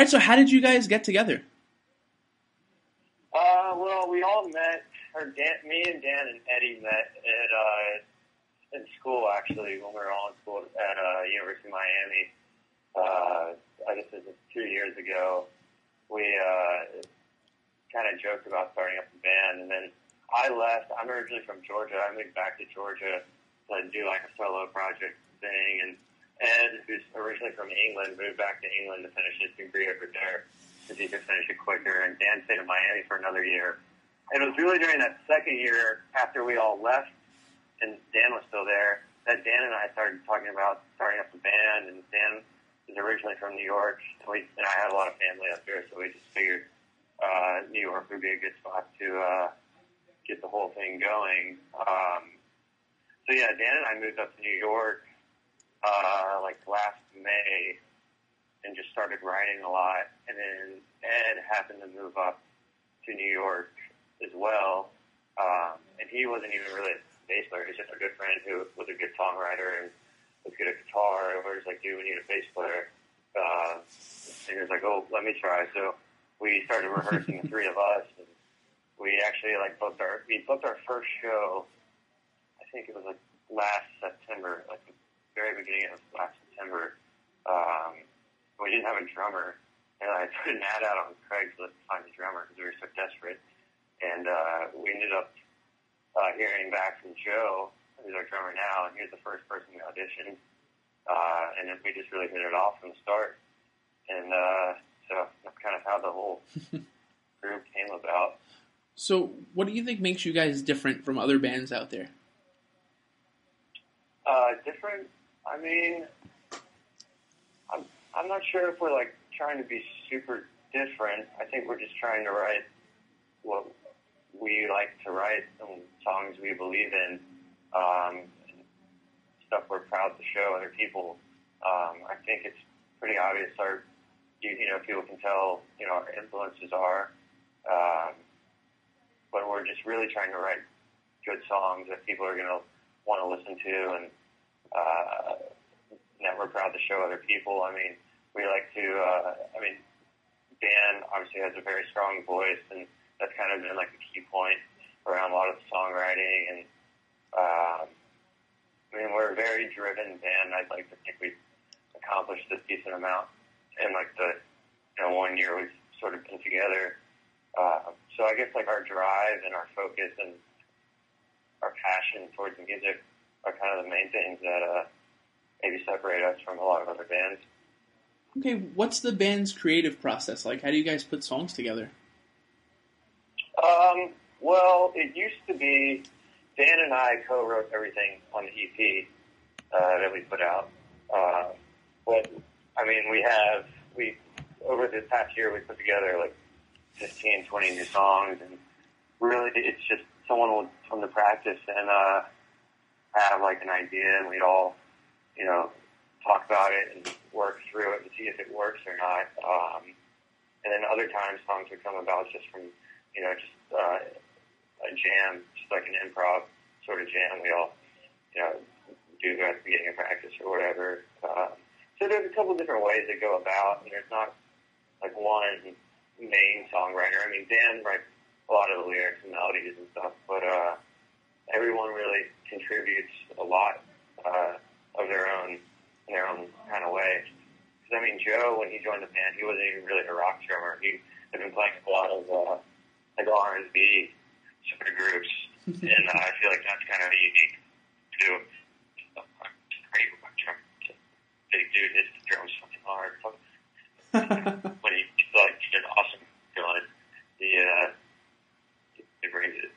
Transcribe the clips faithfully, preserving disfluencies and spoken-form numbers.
right, so how did you guys get together? Uh, well, we all met, or Dan, me and Dan and Eddie met at uh, in school, actually, when we were all in school at uh, University of Miami. Uh, I guess it was two years ago. We uh, kind of joked about starting up a band, and then I left. I'm originally from Georgia. I moved back to Georgia to do like a solo project thing, and Ed, who's originally from England, moved back to England to finish his degree over there because he could finish it quicker, and Dan stayed in Miami for another year. And it was really during that second year, after we all left, and Dan was still there, that Dan and I started talking about starting up a band, and Dan is originally from New York, and, we, and I had a lot of family up here, so we just figured uh, New York would be a good spot to uh, get the whole thing going. Um, so yeah, Dan and I moved up to New York uh, like last May, and just started writing a lot. And then Ed happened to move up to New York as well, um, and he wasn't even really a bass player. He's just a good friend who was a good songwriter and was good at guitar. And we were just like, dude, we need a bass player. Uh, and he was like, oh, let me try. So we started rehearsing, the three of us. And we actually like booked our we booked our first show. I think it was like last September, like the very beginning of last September. Um, we didn't have a drummer, and I put an ad out on Craigslist to find a drummer because we were so desperate. And uh, we ended up uh, hearing back from Joe, who's our drummer now, and he was the first person we auditioned. Uh, and then we just really hit it off from the start. And uh, so that's kind of how the whole group came about. So what do you think makes you guys different from other bands out there? Uh, different? I mean, I'm, I'm not sure if we're, like, trying to be super different. I think we're just trying to write what we like to write and songs we believe in, um, stuff we're proud to show other people. Um, I think it's pretty obvious our, you, you know, people can tell, you know, our influences are, um, but we're just really trying to write good songs that people are going to want to listen to, and uh, that we're proud to show other people. I mean, we like to, uh, I mean, Dan obviously has a very strong voice, and that's kind of been like a key point around a lot of the songwriting. And um, I mean, we're a very driven band. I'd like to think we've accomplished a decent amount in like the, you know, one year we've sort of been together. Uh, so I guess like our drive and our focus and our passion towards music are kind of the main things that uh, maybe separate us from a lot of other bands. Okay, what's the band's creative process like? How do you guys put songs together? Um, well, it used to be Dan and I co-wrote everything on the E P uh, that we put out. Uh, but, I mean, we have, we over this past year, we put together like fifteen, twenty new songs, and really it's just someone will come to practice and uh, have like an idea, and we'd all, you know, talk about it and work through it and see if it works or not. Um, and then other times songs would come about just from, you know, just uh, a jam, just like an improv sort of jam we all, you know, do at the beginning of practice or whatever. Um, so there's a couple different ways to go about, and there's not like one main songwriter. I mean, Dan writes a lot of the lyrics and melodies and stuff, but uh, everyone really contributes a lot uh, of their own, in their own kind of way. Because I mean, Joe, when he joined the band, he wasn't even really a rock drummer. He had been playing a lot of uh, like R and B sort of groups, and uh, I feel like that's kind of unique to do. Great rock drummer, big dude hits the drums fucking hard. When he like an awesome feeling, he uh, he brings it.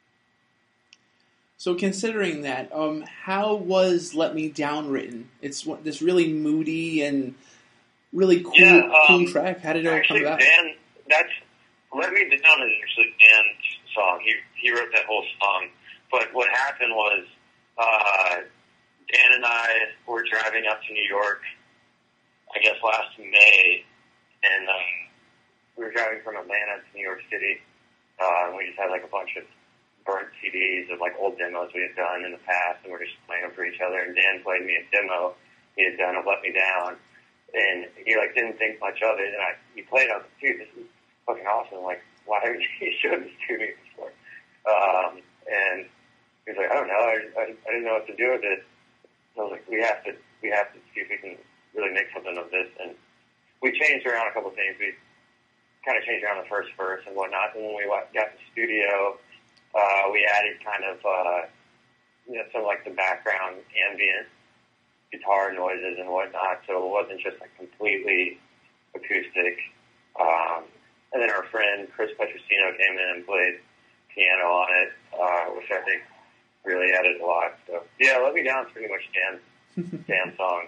So considering that, um, how was "Let Me Down" written? It's this really moody and really cool, yeah, um, cool track. How did it all actually, come about? Dan, that's "Let Me Down" is actually Dan's song. He he wrote that whole song. But what happened was uh, Dan and I were driving up to New York, I guess last May, and um, we were driving from Atlanta to New York City. Uh, and we just had like a bunch of burnt C Ds of like old demos we had done in the past, and we're just playing them for each other. And Dan played me a demo he had done of "Let Me Down," and he like didn't think much of it. And I he played. I was like, dude, this is fucking awesome. Like, why haven't you showed this to me before? Um, and he was like, I don't know. I, I I didn't know what to do with it. So I was like, we have to we have to see if we can really make something of this. And we changed around a couple of things. We kind of changed around the first verse and whatnot. And when we got to the studio, uh, we added kind of uh, you know some like the background ambient guitar noises and whatnot, so it wasn't just like completely acoustic. Um, and then our friend Chris Petrosino came in and played piano on it, uh, which I think really added a lot. So yeah, Let Me Down is pretty much Dan's Dan song.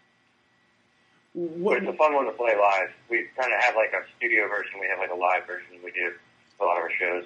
But it's a fun one to play live. We kind of have like a studio version. We have like a live version we do a lot of our shows.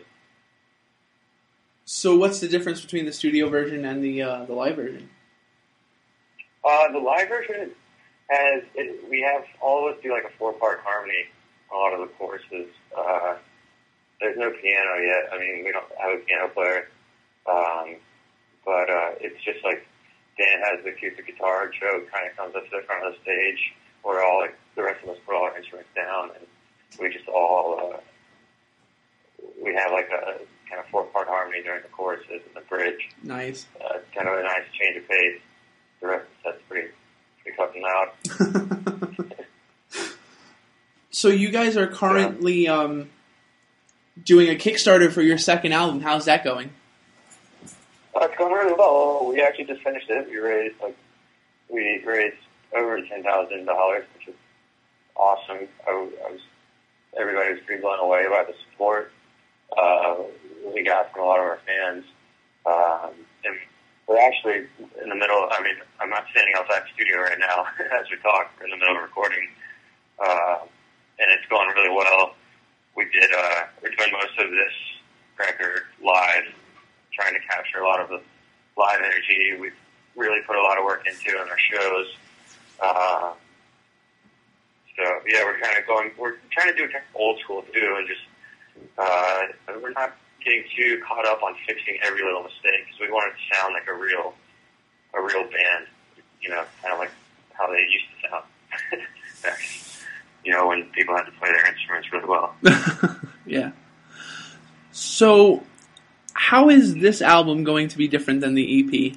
So what's the difference between the studio version and the uh, the live version? Uh, the live version has, it, we have all of us do like a four-part harmony on a lot of the choruses. Uh, there's no piano yet. I mean, we don't have a piano player. Um, but uh, it's just like Dan has the acoustic guitar, Joe kind of comes up to the front of the stage, where all like the rest of us put all our instruments down, and we just all, uh, we have like a kind of four-part harmony during the choruses and the bridge. Nice. Uh, it's kind of a nice change of pace. The rest of the set's pretty, pretty fucking loud. So you guys are currently yeah. um, doing a Kickstarter for your second album. How's that going? Uh, it's going really well. We actually just finished it. We raised like we raised over ten thousand dollars, which is awesome. I, I was everybody was pretty blown away by the support uh, we got from a lot of our fans. Um, and we're actually in the middle. I mean, I'm not standing outside the studio right now as we talk. We're in the middle of recording, uh, and it's going really well. We did. Uh, we're doing most of this record live, trying to capture a lot of the live energy. We've really put a lot of work into it in our shows. Uh, so yeah, we're kind of going. We're trying to do it old school too, and just uh, we're not getting too caught up on fixing every little mistake, because we want it to sound like a real, a real band. You know, kind of like how they used to sound back, you know, when people had to play their instruments really well. Yeah. So, how is this album going to be different than the E P?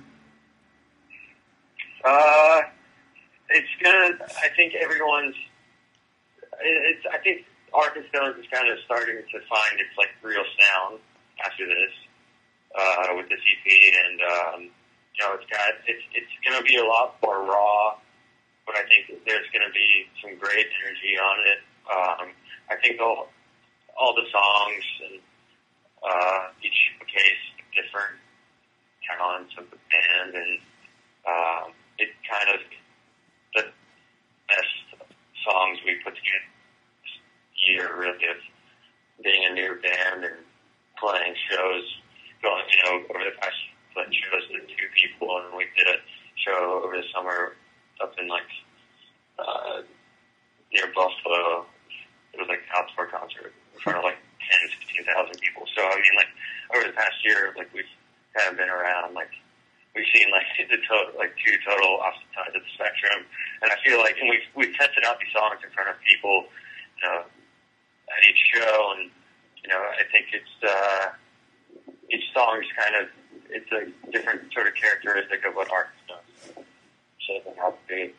Uh, it's gonna. I think everyone's. It's. I think Arc and Stones is kind of starting to find its like real sound after this uh, with this E P, and um, you know, it's got. It's. It's gonna be a lot more raw, but I think there's gonna be some great energy on it. Um, I think all all the songs and uh, each showcase different talents of the band, and um, it kind of the best songs we put together this year, really, of being a new band and playing shows, going, you know, over the past playing shows to two people, and we did a show over the summer up in like uh, near Buffalo. It was like an outdoor concert in front of like ten, fifteen thousand people. So I mean, like over the past year, like we've kind of been around, like we've seen like the total, like two total opposite sides of the spectrum, and I feel like, and we've we've tested out these songs in front of people, you know, at each show, and you know, I think it's uh, each song is kind of, it's a different sort of characteristic of what art does. So it has to be.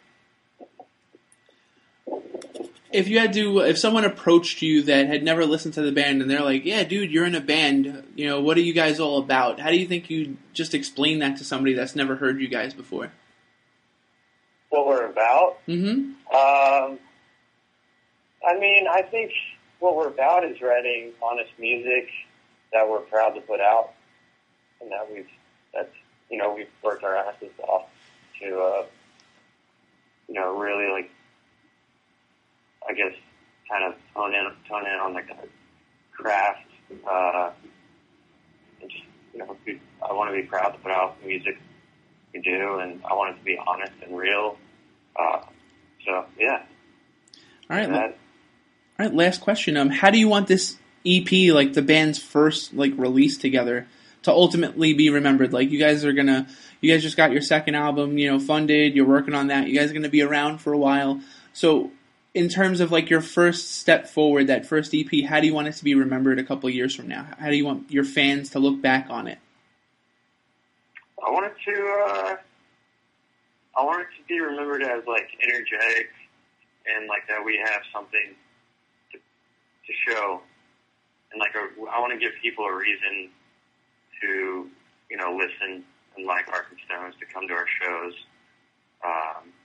If you had to, if someone approached you that had never listened to the band and they're like, yeah, dude, you're in a band, you know, what are you guys all about? How do you think you just explain that to somebody that's never heard you guys before? What we're about? Mm-hmm. Um, I mean, I think what we're about is writing honest music that we're proud to put out, and that we've, that's, you know, we've worked our asses off to, uh, you know, really, like, I guess, kind of tone in, tone in on like a craft. Uh, and just, you know, we, I want to be proud to put out the music we do, and I want it to be honest and real. Uh, so yeah. All right. All right. Last question. Um, how do you want this E P, like the band's first like release together, to ultimately be remembered? Like, you guys are gonna, you guys just got your second album, you know, funded. You're working on that. You guys are gonna be around for a while. So, in terms of like your first step forward, that first E P, how do you want it to be remembered a couple of years from now? How do you want your fans to look back on it? I want it to, uh, I want it to be remembered as like energetic and like that we have something to, to show, and like a, I want to give people a reason to, you know, listen and like Ark and Stones, to come to our shows. Um,